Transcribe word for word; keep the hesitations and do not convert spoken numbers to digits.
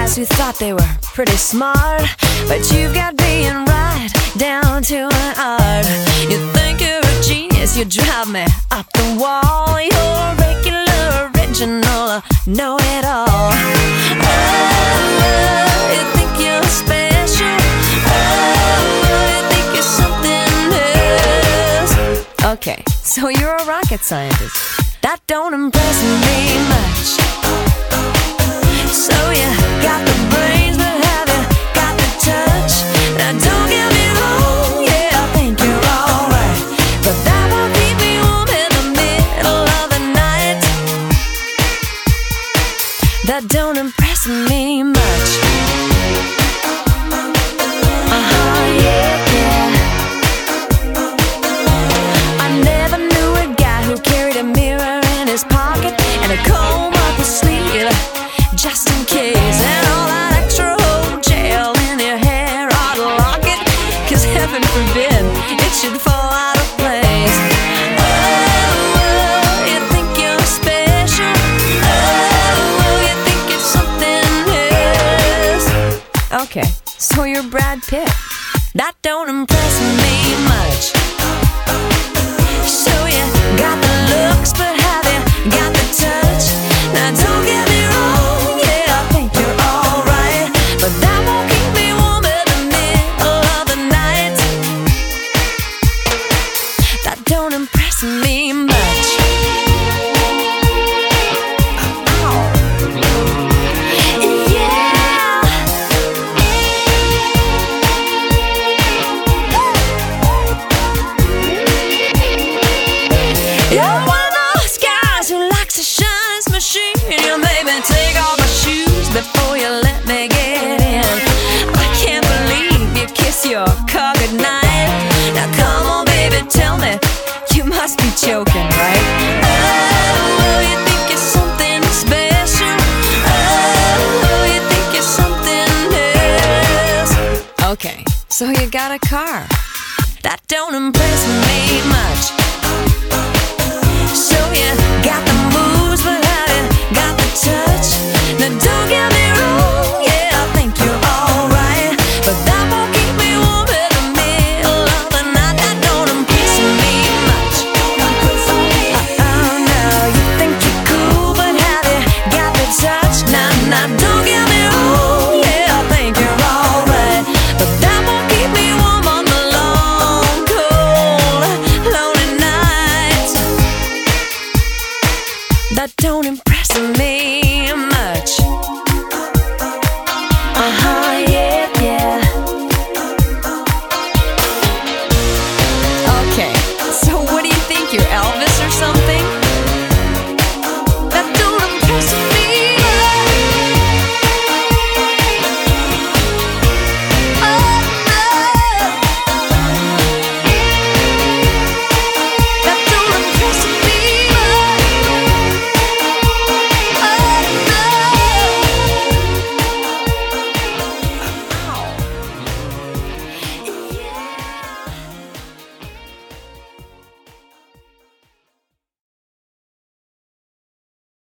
guys who thought they were pretty smart, but you've got being right down to an art. You think you're a genius, you drive me up the wall. You're regular, original, know-it-all. Oh, you think you're special. Oh, you think you're something else. Okay, so you're a rocket scientist. That don't impress me much. So you got the brains, but have you got the touch? Now don't get me wrong, yeah, I think you're alright, but that won't keep me warm in the middle of the night. That don't impress me much. Uh-huh, yeah, yeah. I never knew a guy who carried a mirror in his pocket and a comb up his sleeve, just in case, and all that extra old gel in your hair ought to lock it, cause heaven forbid it should fall out of place. Oh, you think you're special. Oh, you think you're something else. Okay, so you're Brad Pitt. That don't impress me much. So you got the looks, but have you got the touch? Now don't get me wrong, yeah, I think you're alright, but that won't keep me warm in the middle of the night. That don't impress me much. Yeah. You're one of those guys who likes to shine his machine. You made me take off my shoes before you let me get in. I can't believe you kiss your car goodnight. Now come on, baby, tell me, you must be joking, right? Oh, you think you're something special. Oh, you think you're something else. Okay, so you got a car. That don't impress me much. So you got the moves, but have you got the touch? Now don't get me wrong, yeah, I think you're alright, but that won't keep me warm in the middle of the night. That don't impress me much. Oh, no, you think you're cool, but have you got the touch? Nah, nah, don't